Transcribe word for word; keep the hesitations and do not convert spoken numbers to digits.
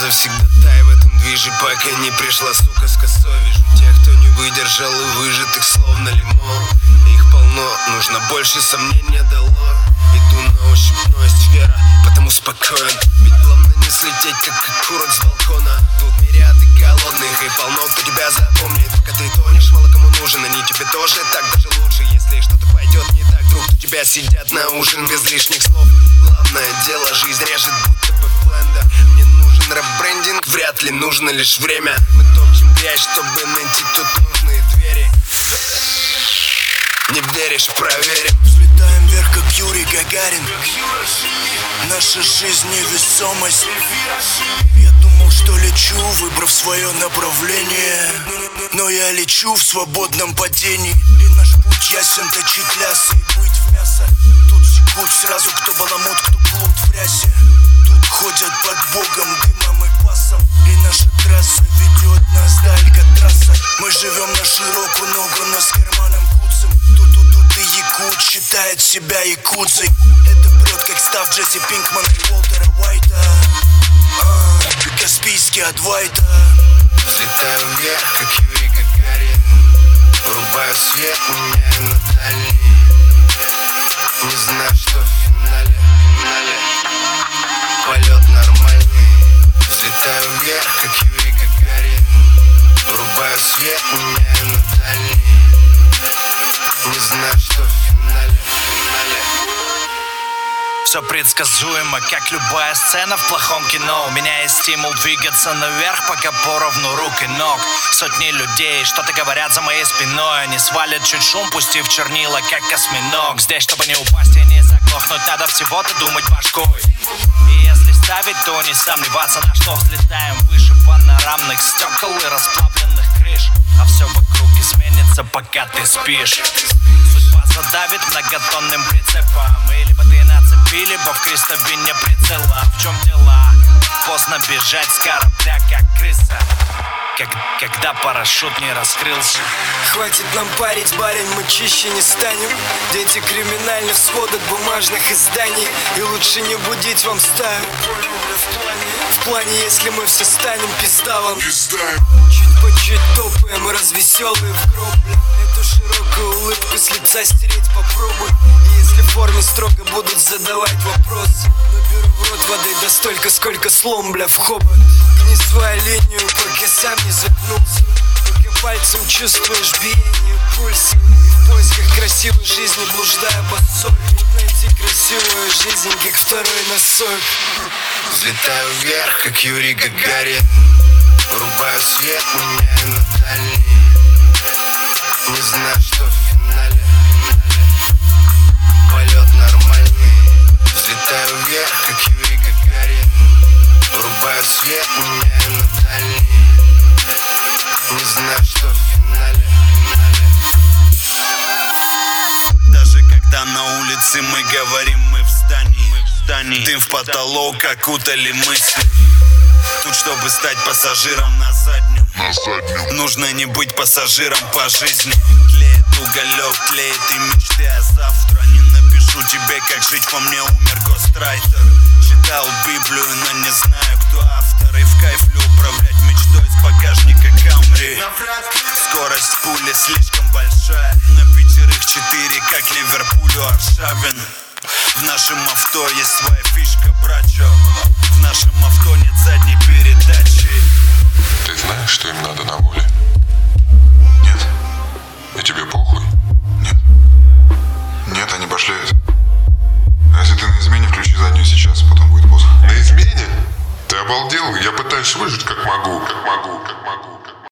завсегда тай в этом движе, пока не пришла сука с косой. Вижу тех, кто не выдержал и выжатых словно лимон. Их полно, нужно больше, сомнения дало. Иду на ощупь, но есть вера, потому спокоен. Ведь главное не слететь, как окурок с балкона. Тут мириады голодных и полно, кто тебя запомнит. Пока ты тонешь, мало кому нужен, они тебе тоже так даже лучше. Если что-то пойдет не так, вдруг у тебя сидят на ужин без лишних слов. Главное дело, жизнь режет будто бы блендер. Мне нужен ребрендинг, вряд ли нужно лишь время. Мы топчем грязь, чтобы найти тут нужные двери. Не веришь, проверим. Взлетаем вверх, как Юрий Гагарин. Наша жизнь невесомость. Я думал, что лечу, выбрав свое направление, но я лечу в свободном падении. И наш путь ясен, точить лясы и быть в мясо. Тут секут сразу, кто баламут, кто плут в рясе. Тут ходят под Богом, дымом и пасом. И наша трасса ведет нас до Алькатраса. Мы живем на широкую ногу, но с карманом куцем. Тут-тут-тут и якут считает себя якудзой. Это прет, как став Джесси Пинкмана и Уолтера Уайта. а, И Каспийский от Вайта. Взлетаю вверх, как Юрий Гагарин. Врубаю свет, меняю на дальний. Не знаю, что в финале, финале полет нормальный. Взлетаю вверх, как Юрий Гагарин. Врубаю свет, меняю на дальний. Не знаю, что в финале, финале. Все предсказуемо, как любая сцена в плохом кино. У меня есть стимул двигаться наверх, пока поровну рук и ног. Сотни людей что-то говорят за моей спиной. Они свалят чуть шум, пустив чернила, как осьминог. Здесь, чтобы не упасть и не заглохнуть, надо всего-то думать башкой. И если ставить, то не сомневаться, на что взлетаем выше панорамных стекол и расплавленных крыш. А все вокруг изменится, пока ты спишь. Судьба задавит многотонным прицепом. И либо ты нацепи, либо в крестовине прицела. В чем дела? Поздно бежать с корабля, как крыса, как, когда парашют не раскрылся. Хватит нам парить, барин, мы чище не станем. Дети криминальных сводок бумажных изданий. И лучше не будить вам стаю. В плане, если мы все станем пиздавом. Чуть по чуть топаем, развеселые в гроб. Эту широкую улыбку с лица стереть попробуй. И если в форме строго будут задавать вопросы, наберу в рот воды да столько, сколько слом, бля, в хобот. Гни свою линию, пока сам не запнулся. Пока пальцем чувствуешь биение пульса. И в поисках красивой жизни блуждая босой. Найти красивую жизнь, как второй носок. Взлетаю вверх, как Юрий Гагарин. Врубаю свет, меняю на дальний. Не знаю, что в финале, финале полет нормальный. Взлетаю вверх, как Юрий Гагарин. Врубаю свет, меняю на дальний. Не знаю, что в финале, финале. Даже когда на улице мы говорим, мы в здании, мы в здании. Дым в потолок окутали мысли. Тут, чтобы стать пассажиром на заднем, на заднем. нужно не быть пассажиром по жизни. Тлеет уголек, тлеет и мечты о завтра. Не напишу тебе, как жить, по мне умер гострайтер. Читал Библию, но не знаю, кто автор. И в кайф ли управлять мечтой с багажника Камри. Скорость пули слишком большая. На пятерых четыре, как Ливерпулю Аршавин. В нашем авто есть своя фишка, брачо. В нашем авто нет задней передачи. Ты знаешь, что им надо на воле? Нет? И тебе похуй? Нет. Нет, они башляют. А если ты на измене, включи заднюю сейчас, потом будет поздно. На измене? Ты обалдел? Я пытаюсь выжить как могу, как могу, как могу.